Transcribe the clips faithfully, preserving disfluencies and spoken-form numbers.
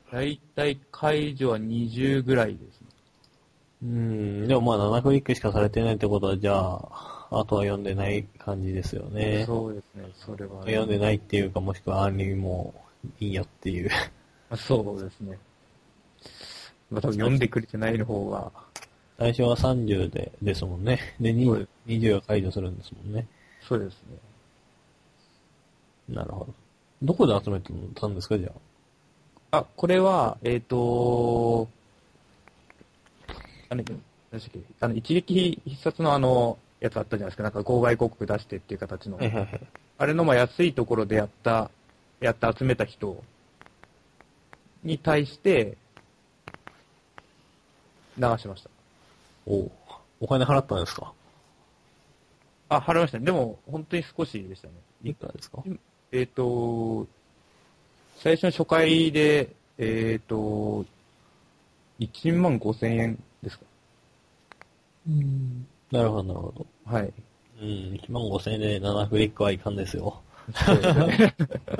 だいたい解除はにじゅうぐらいですね。 うーん、でもまあななクリックしかされてないってことは、じゃあ、あとは読んでない感じですよね。 そうですね、それは、ね。 読んでないっていうか、もしくはアンリもいいよっていう。 そうですね。まあ多分読んでくれてないの方が。 最初はさんじゅうでですもんね。で、にじゅう、にじゅうが解除するんですもんね。 そうですね。 なるほど。どこで集めてたんですか、じゃあ。あ、これは、えっ、ー、とあれ、何でしたっけ、あの、一撃必殺のあの、やつあったじゃないですか。なんか、号外広告出してっていう形の。 はいはいはい。 あれの、まあ、安いところでやった、やって集めた人に対して、流しました。 おお金払ったんですか？ あ、払いましたね。でも、本当に少しでしたね。 いくらですか？ えっ、ー、と、最初の初回で、えっ、ー、と、いちまんごせんえんですか。 うん。なるほど、なるほど。 はい。 うん、いちまんごせんえんでななクリックはいかんですよ。 そうですね。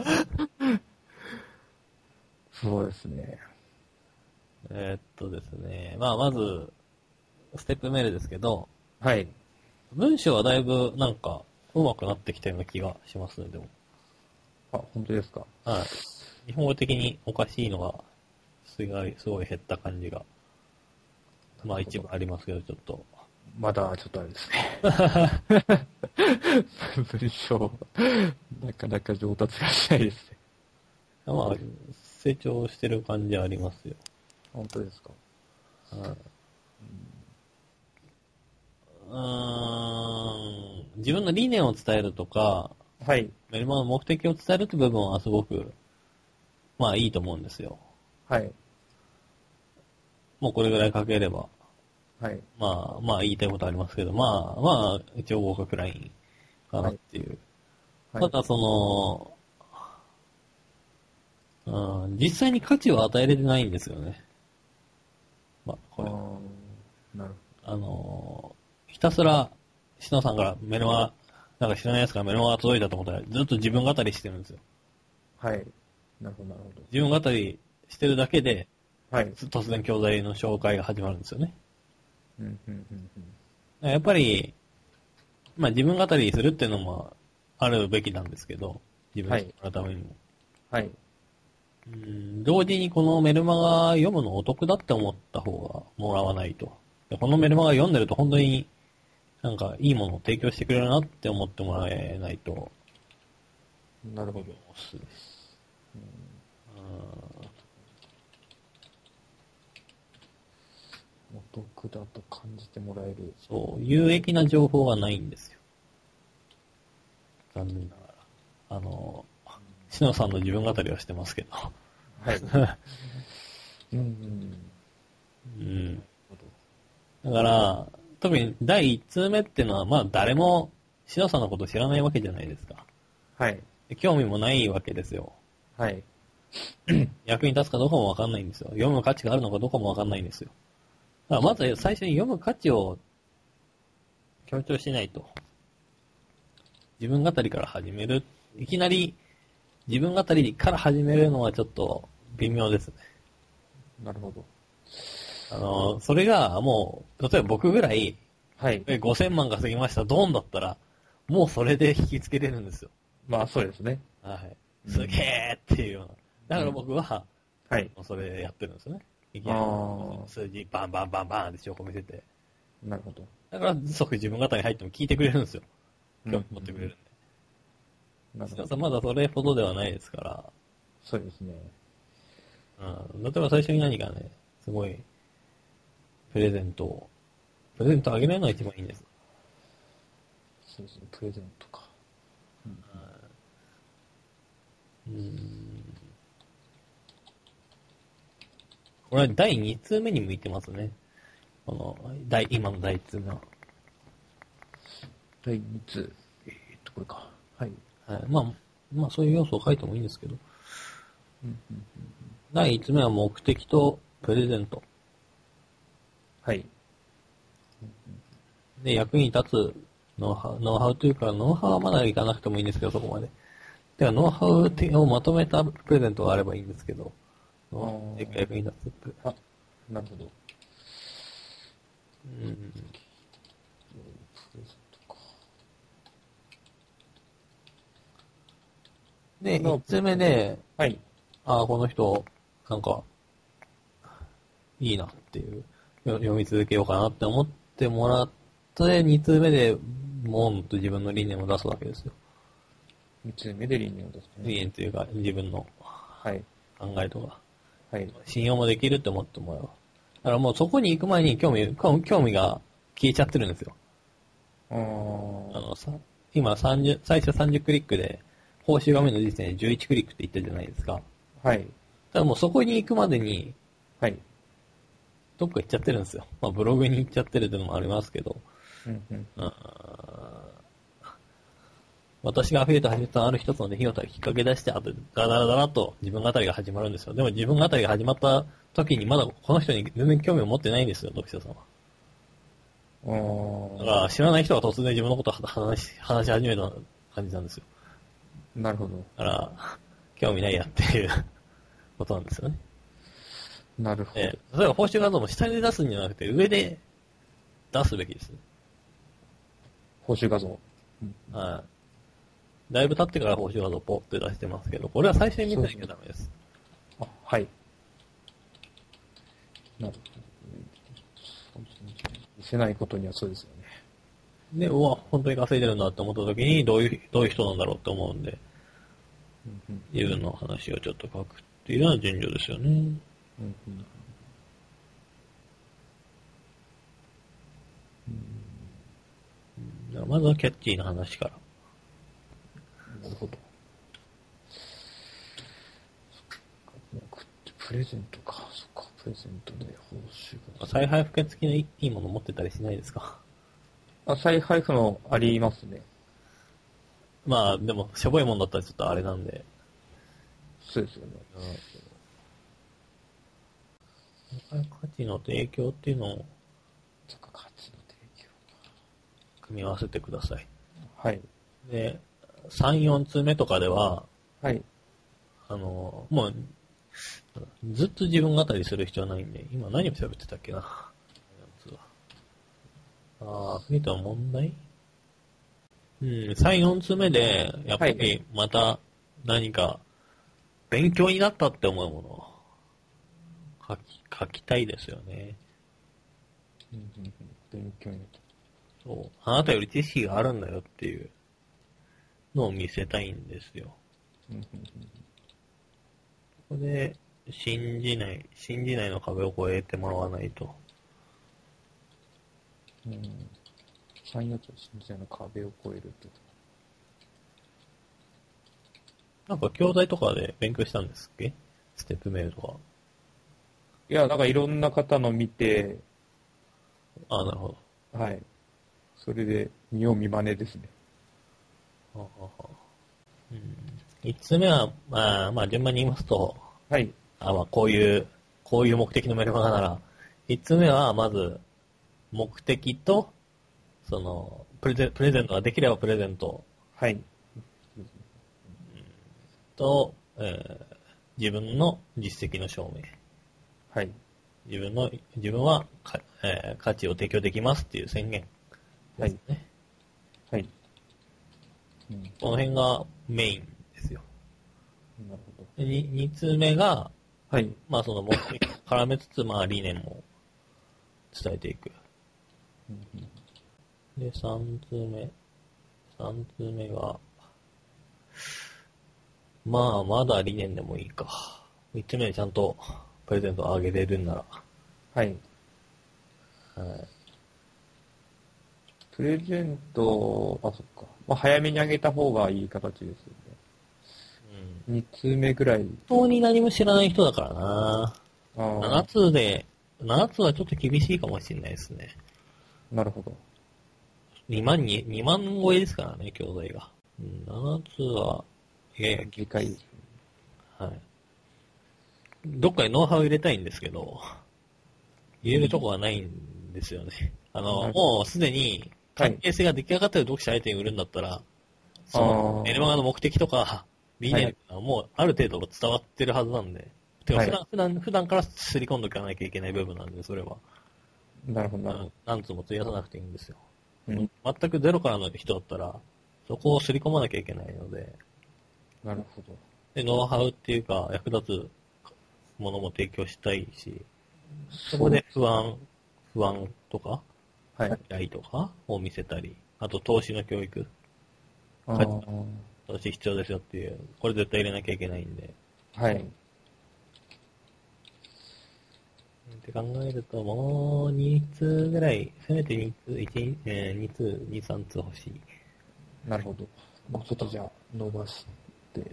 そうですね。 えーっとですね。まあ、まず、ステップメールですけど、 はい。 文章はだいぶなんか上手くなってきたような気がしますね、でも。 あ、本当ですか。 はい。日本語的におかしいのが、すごい、すごい減った感じが、まあ一部ありますけど、ちょっと。 まだちょっとあれですね。文章、なかなか上達がしないですね。 まあ、成長してる感じはありますよ。 本当ですか。 はい。うーん、自分の理念を伝えるとか、 はい。 メルマガの目的を伝えるって部分はすごく、まあいいと思うんですよ。 はい。 もうこれぐらい書ければ。 はい。 まあ、まあ言いたいことありますけど、まあ、まあ、一応合格ラインかなっていう。 はい。 ただその、うん、実際に価値を与えれてないんですよね。まあ、これ。 あ、なるあのー、ひたすら、しのさんからメルマガ、なんか知らないやつからメルマガが届いたと思ったら、ずっと自分語りしてるんですよ。 ほど。はい。なるほど、なるほど。 自分語りしてるだけで、 はい。 突然教材の紹介が始まるんですよね。 うん、うん、うん、うん。 やっぱり、まあ自分語りするっていうのもあるべきなんですけど、自分はいのためにも。 はい。 うん、同時にこのメルマガ読むのお得だって思った方がもらわないと。でこのメルマガ読んでると本当になんかいいものを提供してくれるなって思ってもらえないと。 なるほど。 おすすめです。 お得だと感じてもらえる。 そう、有益な情報がないんですよ。残念ながら。あの、しのさんの自分語りはしてますけど。 はい。うん、 うん。だから、特にだいいち通目っていうのは、まあ誰もしのさんのこと知らないわけじゃないですか。 はい。 興味もないわけですよ。 はい。 役に立つかどうかもわかんないんですよ。読む価値があるのかどうかもわかんないんですよ。だからまず最初に読む価値を強調しないと。自分語りから始める。いきなり自分語りから始めるのはちょっと微妙ですね。 なるほど。 あの、それがもう、例えば僕ぐらい、 はい。 ごせんまんが過ぎました、ドーンだったら、もうそれで引きつけれるんですよ。 まあ、そうですね。 はい。すげーっていうような。だから僕は、 はい。 それやってるんですよね。いきなり数字バンバンバンバンって証拠見せて。 なるほど。 だから即自分方に入っても聞いてくれるんですよ。興味持ってくれるんで。 なるほど。 まだそれほどではないですから。 そうですね。 うん。例えば最初に何かね、すごい、プレゼントを、プレゼントあげないのが一番いいんです。 そうですね。プレゼントか。 うん。うんこれはだいに通目に向いてますね。この、第、今のだいいち通目は。 だいに通。えー、っと、これか。はい。 はい。まあ、まあそういう要素を書いてもいいんですけど。 うんうんうん、 だいいちつ目は目的とプレゼント。 はい。 で、役に立つノウハウ、ノウハウというか、ノウハウはまだいかなくてもいいんですけど、そこまで。では、ノウハウをまとめたプレゼントがあればいいんですけど、 の結構役に立つって。 あ、なるほど。 うん。 プレゼントか。 で、一つ目で、 はい。 ああ、この人、なんか、いいなっていう、よ読み続けようかなって思ってもらって、二通目で、もんと自分の理念を出すわけですよ。 三つ目で理念を出すね。 理念というか、自分のはい。 考えとか、 はい。 信用もできるって思ってもらう。だからもうそこに行く前に興味、興興味が消えちゃってるんですよ。 あーあのさ、今さんじゅう、最初さんじゅうクリックで、報酬画面の時点でじゅういちクリックって言ったじゃないですか。 はい。 ただもうそこに行くまでに、 はい。 どっか行っちゃってるんですよ。まあブログに行っちゃってるっていうのもありますけど、 うんうん。 あ私がアフィリエイト始めたある一つの出来事がきっかけ出して、あとダラダラダラと自分語りが始まるんですよ。でも自分語りが始まった時にまだこの人に全然興味を持ってないんですよ、読者さんは。 あだから知らない人が突然自分のことを話し、話し始めた感じなんですよ。 ー、なるほど。 だから、興味ないやっていうことなんですよね。 なるほど。 え例えば報酬画像も下で出すんじゃなくて上で出すべきですね。 報酬画像。 はい。だいぶ経ってから報酬画像をポッて出してますけど、これは最初に見せなきゃダメです。 あ、はい。なるほど。見せないことにはそうですよね。 で、うわ、本当に稼いでるんだって思った時に、どういう、どういう人なんだろうって思うんで、 うんうん自分の話をちょっと書くっていうのは順序ですよね。 うんうんだからまずはキャッチーな話から。 なるほど。プレゼントか。そっか、プレゼントで報酬が。 再配布券付きのいいもの持ってたりしないですか？ あ、再配布のありますね。 まあ、でも、しょぼいもんだったらちょっとあれなんで。 そうですよね。 価値の提供っていうのをそっか、価値の提供組み合わせてください。 か。はい。 で、さん、よん通目とかでは、 はい。ああの、もう、ずっと自分語りする必要ないんで、今何を喋ってたっけな。ああ、アフリートの問題うん、さん、よん通目で、やっぱりまた何か勉強になったって思うものを書き、書きたいですよね。 うんうんうん、勉強になった。 そう。あなたより知識があるんだよっていうのを見せたいんですよ。 うんうんうん、 ここで、信じない、信じないの壁を越えてもらわないと。 うん。さん、よんつは信じないの壁を越えるって。 なんか教材とかで勉強したんですっけ？ステップメールとか。 いや、なんかいろんな方の見て、 ああ、なるほど。 はい。それで、見よう見まねですね。 はあはあ、うん。いつつめは、まあ、まあ、順番に言いますと、 はい。 あまあ、こういう、こういう目的のメルマガなら、いつつめは、まず、目的と、その、プレゼン、プレゼントができればプレゼントはい。 と、えー、自分の実績の証明。 はい。 自分の、自分はか、えー、価値を提供できますっていう宣言ですね。 はい。うん、 この辺がメインですよ。 なるほど。 でに二通目が、 はい。 まあその目的を絡めつつ、まあ理念も伝えていく。 うんうん、 で、三通目。三通目が、まあまだ理念でもいいか。三つ目でちゃんとプレゼントをあげれるんなら。 はい。 はい。 プレゼント、あ、そっか。まあ、早めにあげた方がいい形ですよね。うん。二通目ぐらい。 本当に何も知らない人だからな。 ああ。 七つで、七つはちょっと厳しいかもしれないですね。 なるほど。 二万に、二万超えですからね、教材が。うん、七つは、やや理解。 はい。どっかにノウハウ入れたいんですけど、入れるとこはないんですよね。あの、もうすでに関係性が出来上がってる読者相手に売るんだったら、そのメルマガの目的とか、理念はもうある程度伝わってるはずなんで、 てかはい普段、普段、普段からすり込んでおかなきゃいけない部分なんで、それは。 なるほど、なるほど。 何つも費やさなくていいんですよ。 うん全くゼロからの人だったら、そこをすり込まなきゃいけないので、 なるほど。 で、ノウハウっていうか、役立つものも提供したいし、そこで不安、不安とか、 はい。 未来とかを見せたり、あと投資の教育、 あー投資必要ですよっていう、これ絶対入れなきゃいけないんで。 はい。 って考えると、もうに通ぐらい、せめてに通、いち、えー、に通、に、さん通欲しい。 なるほど。もうちょっとじゃあ、伸ばして。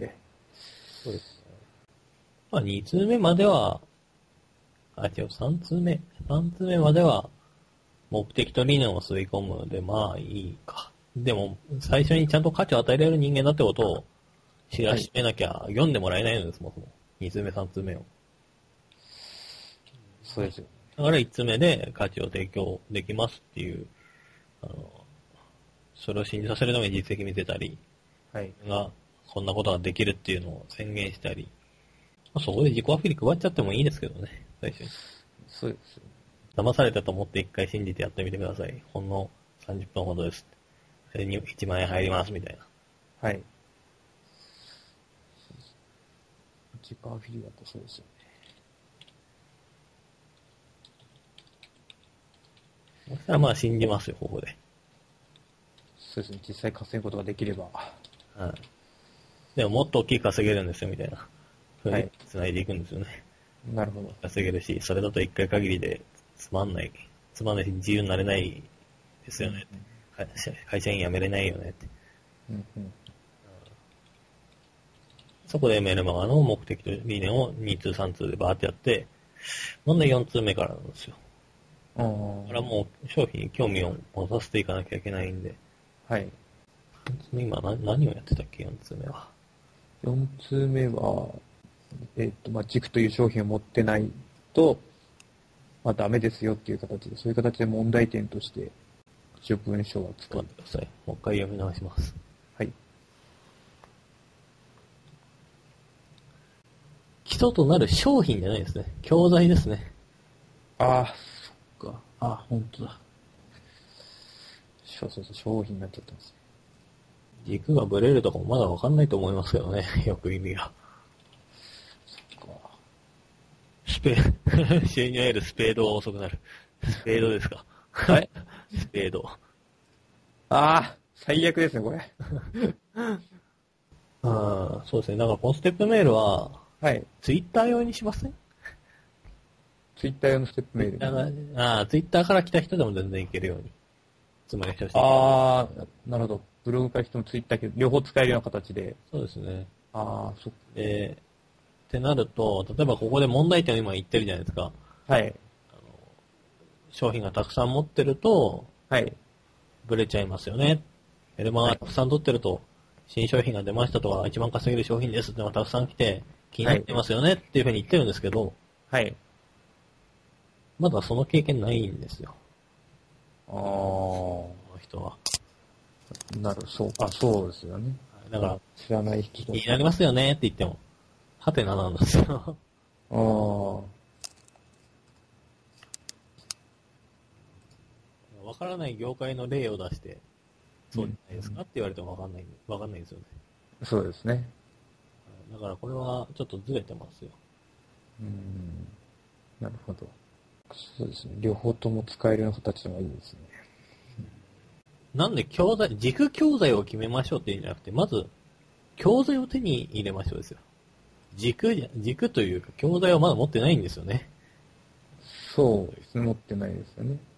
そうですね。まあに通目までは、あ、違う、さん通目。さん通目までは、目的と理念を吸い込むので、まあいいか。でも、最初にちゃんと価値を与えられる人間だってことを知らしめなきゃ読んでもらえないのです、もう。に通目、さん通目を。 そうですよ。 だからいち通目で価値を提供できますっていう、あの、それを信じさせるために実績見せたり、 はい。 が、こんなことができるっていうのを宣言したり、まあ、そこで自己アピール配っちゃってもいいですけどね、最初に。 そうですよ。 騙されたと思って一回信じてやってみてください。ほんのさんじゅっぷんほどです。それにいちまん円入りますみたいな。 はい。自己アフィリだとそうですよね。 そしたらまあ信じますよ、ここで。 そうですね。実際稼ぐことができれば。 はい。でももっと大きい稼げるんですよ、みたいな。ふうにはい繋いでいくんですよね。 なるほど。 稼げるし、それだと一回限りでつまんない。つまんないし自由になれないですよね。会社会社員辞めれないよねって。 うんうん。 そこでメルマガの目的と理念をに通さん通でバーってやって、問題よん通目からなんですよ。 ああ。 だからもう商品に興味を持たせていかなきゃいけないんで。 はい。 よん通目今何何をやってたっけ ?よん 通目は。 よん通目は、えっと、まあ、軸という商品を持ってないと、まあ、ダメですよっていう形で、そういう形で問題点として、一応文章は使う待っ。てください。もう一回読み直します。 はい。 基礎となる商品じゃないですね。教材ですね。 ああ、そっか。ああ、本当だ。そうそうそう、商品になっちゃったんですね。 軸がブレるとかもまだわかんないと思いますけどね。よく意味が。 そっか。 スペ、収入を得るスペードは遅くなる。スペードですか。 はいスペード。 ああ、最悪ですね、これ。 ああ、そうですね。だからこのステップメールは、 はい。 ツイッター用にしません？ ツイッター用のステップメール。 ああ、ツイッターから来た人でも全然いけるように。つまりしてほしい。 ああ、なるほど。ブログから人もツイッターけど、両方使えるような形で。 そうですね。 ああ、そっで、ってなると、例えばここで問題点を今言ってるじゃないですか。 はい。 商品がたくさん持ってると、 はい。 ブレちゃいますよね。メルマガがたくさん取ってると、新商品が出ましたとか、一番稼げる商品ですってのがたくさん来て、気になってますよねっていうふうに言ってるんですけど、 はい。 まだその経験ないんですよ。 あこの人は。 あ、なる、そう、あ、そうですよね。 だから、 知らない人気になりますよねって言っても、はてななんですよ。 ああ、 わからない業界の例を出して、そうじゃないですかって言われてもわかんない、わかんないですよね。 そうですね。 だからこれはちょっとずれてますよ。 うん。なるほど。そうですね。両方とも使えるような形のがいいですね。 なんで教材、軸教材を決めましょうっていうんじゃなくて、まず、教材を手に入れましょうですよ。軸じゃ、軸というか教材はまだ持ってないんですよね。 そうですね。持ってないですよね。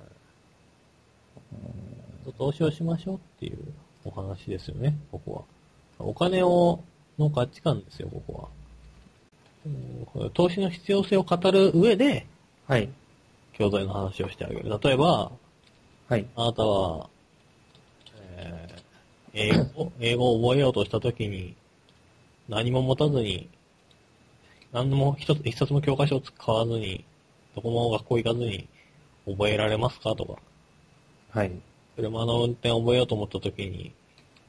投資をしましょうっていうお話ですよね、ここは。お金を、の価値観ですよ、ここは。投資の必要性を語る上で、 はい。 教材の話をしてあげる。例えば、 はい。 あなたは、えー英語、英語を覚えようとしたときに、何も持たずに、何も一つ、一冊も教科書を使わずに、どこも学校行かずに覚えられますかとか、 はい。 車の運転を覚えようと思ったときに、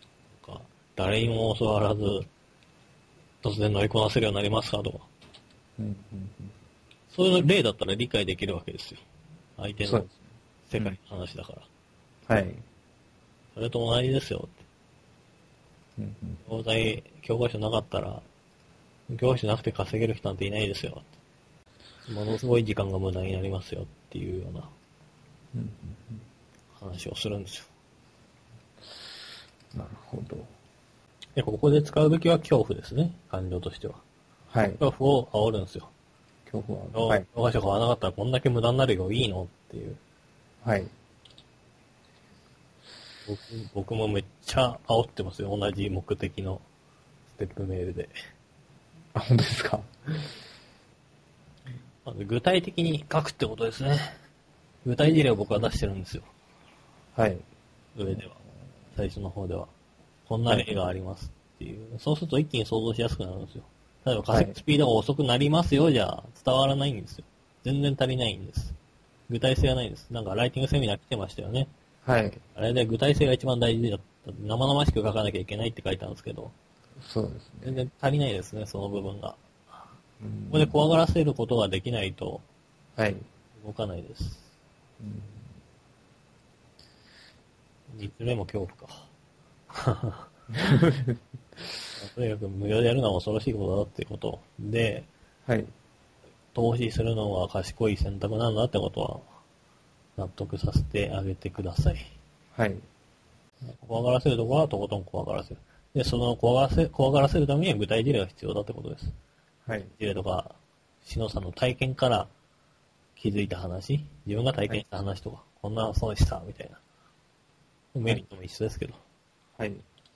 なんか誰にも教わらず、突然乗りこなせるようになりますかとか、 うんうんそういう例だったら理解できるわけですよ。相手のそうです世界の話だから。 はい。 それと同じですよって。 うんうん教材、教科書なかったら、教科書なくて稼げる人なんていないですよって。ものすごい時間が無駄になりますよっていうようなうんうん話をするんですよ。 なるほど。 で、ここで使うべきは恐怖ですね。感情としては。 はい。 恐怖を煽るんですよ。 恐怖は、はい。 教科書買わなかったらこんだけ無駄になるよ、いいのっていう。 はい。 僕僕もめっちゃ煽ってますよ。同じ目的のステップメールで。 あ、本当ですか。 まず具体的に書くってことですね。具体事例を僕は出してるんですよ。 はい。 上では。最初の方では。こんな例がありますっていう。そうすると一気に想像しやすくなるんですよ。例えば稼ぐスピードが遅くなりますよじゃ伝わらないんですよ。全然足りないんです。具体性がないんです。なんかライティングセミナー来てましたよね。 はい。 あれで具体性が一番大事だった。生々しく書かなきゃいけないって書いたんですけど、 そうですね。 全然足りないですね、その部分が。 うんここで怖がらせることができないとはい。 動かないです。 うん三つ目も恐怖か。とにかく無料でやるのは恐ろしいことだっていうことで、 はい。 投資するのは賢い選択なんだってことは納得させてあげてください。 はい。 怖がらせるところはとことん怖がらせる。で、その怖がらせ、怖がらせるためには具体事例が必要だってことです。 はい。 事例とか、しのさんの体験から気づいた話、自分が体験した話とか、こんな損した、みたいな。メリットも一緒ですけど。 はい。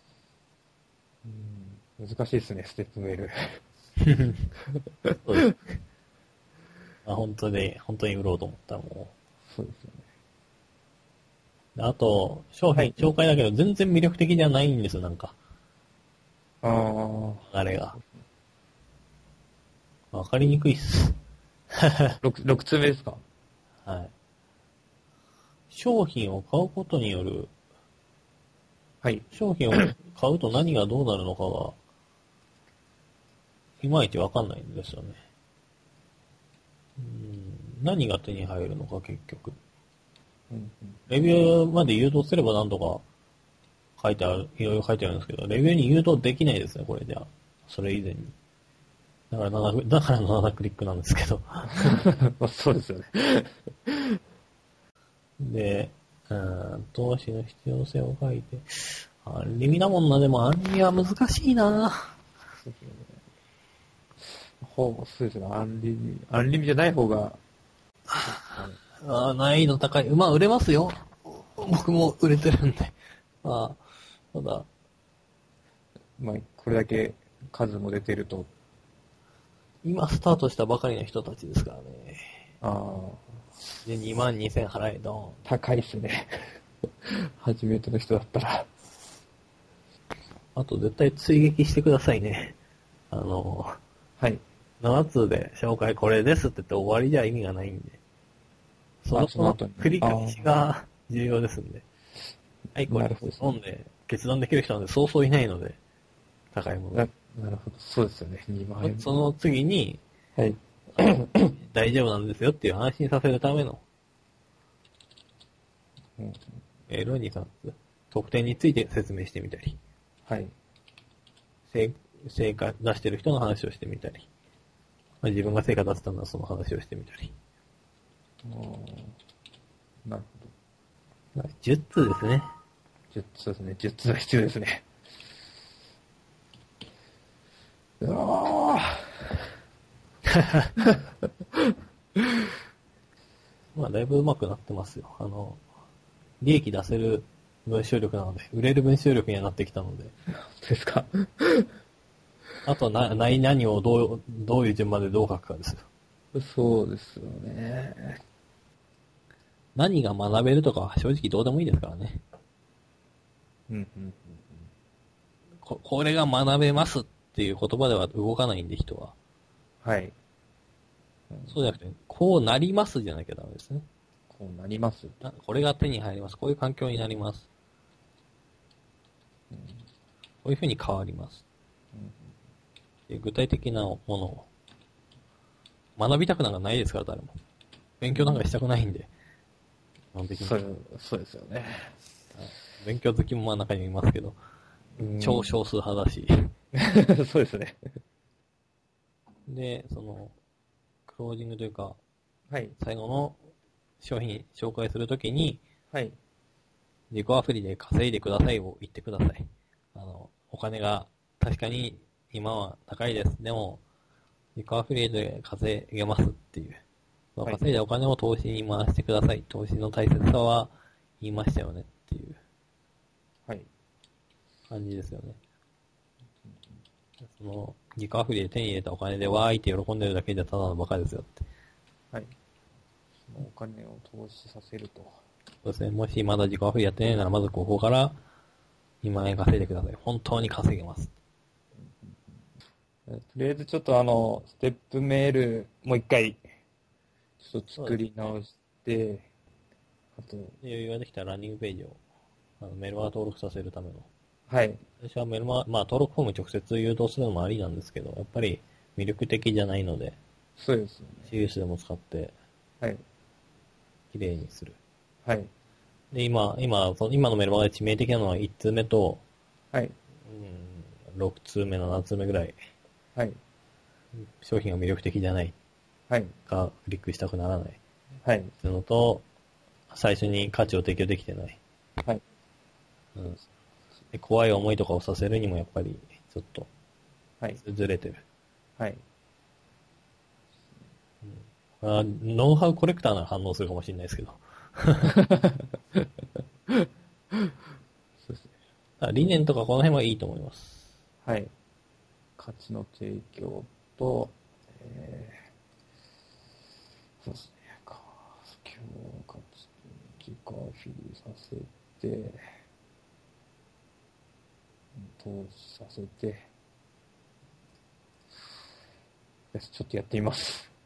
うん難しいですね、ステップメール。 そうです。まあ、本当に、本当に売ろうと思ったらもそうですよね。 う。あと、商品紹介だけど全然魅力的じゃないんですよ、なんか。 ああ。 あれが。わかりにくいっす。 六、六通目ですか？ はい。商品を買うことによる、 はい。 商品を買うと何がどうなるのかが、いまいちわかんないんですよね。うーん何が手に入るのか結局。 うんうんレビューまで誘導すればなんとか書いてある、いろいろ書いてあるんですけど、レビューに誘導できないですね、これじゃあ。それ以前に。だからなな、だからななクリックなんですけど。 まあ、そうですよね。 で、うーん、投資の必要性を書いて、アンリミだもんな、でもアンリは難しいなそうですよね。ほう、そうですね。アンリミ、アンリミじゃない方が、 あー難易度高い。まあ、売れますよ。僕も売れてるんで。まあ、ただ、 まあ、これだけ数も出てると、 今スタートしたばかりの人たちですからね。 ああ、 で、にまんにせん払え、ドーン。 高いですね。初めての人だったら。 あと絶対追撃してくださいね。あの、 はい。 なな通で紹介これですって言って終わりじゃ意味がないんで。そのその後に繰り返しが重要ですんで。はい、これなるほど飲んで決断できる人なんでそうそういないので、高いもなの。 なるほど。そうですよね。にまん円。 その次に、 はい。 大丈夫なんですよっていう安心させるためのうんメールをに、さんつ。特典について説明してみたり、 はい。 成成果出してる人の話をしてみたり、まあ、自分が成果出せたのはその話をしてみたり。 あーなるほど。 じゅっ通ですね。 じゅうそうですね。じゅっつは必要ですね。うわまあ、だいぶ上手くなってますよ。あの、利益出せる文章力なので、売れる文章力にはなってきたので、 ーですか。 あとはな、何何をどう、どういう順番でどう書くかですよ。 そうですよね。 何が学べるとかは正直どうでもいいですからね。 うんうんうんこ、これが学べますっていう言葉では動かないんで、人は。 はい。 そうじゃなくて、こうなりますじゃなきゃダメですね。 こうなります。 なこれが手に入ります。こういう環境になります。こういう風に変わります。で具体的なものを学びたくなんかないですから、誰も。勉強なんかしたくないんで。基本的に。 そう、そうですよね。 勉強好きもまあ中にいますけど、 うん超少数派だし。 そうですね。 で、その、クロージングというか、 はい。 最後の商品紹介するときに、 はい。 自己アフリで稼いでくださいを言ってください。あの、お金が確かに今は高いです。でも、自己アフリエイトで稼げますっていう。そのはい稼いだお金を投資に回してください。投資の大切さは言いましたよねっていうはい。 感じですよね。その、自己アフリで手に入れたお金でわーいって喜んでるだけじゃただのバカですよって。 はい。そのお金を投資させると。 そうですね。もしまだ自己アフリやってないなら、まずここからにまん円稼いでください。本当に稼げます。 とりあえずちょっとあの、ステップメール、もう一回、ちょっと作り直して、あと、 で余裕ができたらランニングページを、あのメルマガ登録させるための。 はい。 私はメルマガ、まあ登録フォーム直接誘導するのもありなんですけど、やっぱり魅力的じゃないので、 そうですよね。 シリウスでも使って、 はい。 綺麗にする。 はい。 で、今、今、その今のメルマガで致命的なのはいち通目と、 はい。 うん、ろく通目、なな通目ぐらい、 はい。 商品が魅力的じゃないはい。 か、クリックしたくならない。 はい。 っていうのと、最初に価値を提供できてない。 はい。 うん、で怖い思いとかをさせるにもやっぱり、ちょっと、 はい。 ずれてる。 はい。 あノウハウコレクターなら反応するかもしれないですけど。 そうですね。 あ理念とかこの辺はいいと思います。 はい。価値の提供と、えー、そうですね。か、今日価値、自己アフィリさせて、投資させて、よし、ちょっとやってみます。